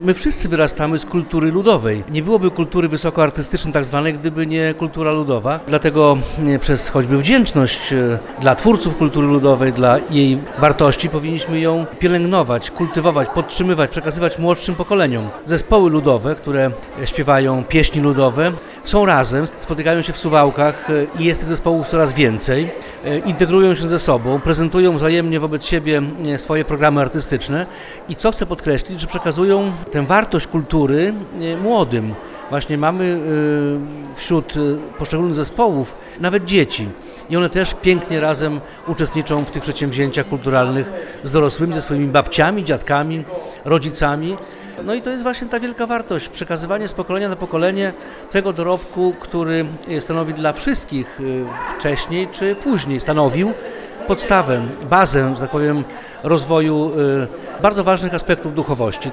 My wszyscy wyrastamy z kultury ludowej. Nie byłoby kultury wysokoartystycznej tak zwanej, gdyby nie kultura ludowa. Dlatego przez choćby wdzięczność dla twórców kultury ludowej, dla jej wartości powinniśmy ją pielęgnować, kultywować, podtrzymywać, przekazywać młodszym pokoleniom. Zespoły ludowe, które śpiewają pieśni ludowe, są razem, spotykają się w Suwałkach i jest tych zespołów coraz więcej. Integrują się ze sobą, prezentują wzajemnie wobec siebie swoje programy artystyczne i co chcę podkreślić, że przekazują tę wartość kultury młodym. Właśnie mamy wśród poszczególnych zespołów nawet dzieci i one też pięknie razem uczestniczą w tych przedsięwzięciach kulturalnych z dorosłymi, ze swoimi babciami, dziadkami, rodzicami. No i to jest właśnie ta wielka wartość, przekazywanie z pokolenia na pokolenie tego dorobku, który stanowi dla wszystkich wcześniej czy później stanowił podstawę, bazę, że tak powiem, rozwoju bardzo ważnych aspektów duchowości.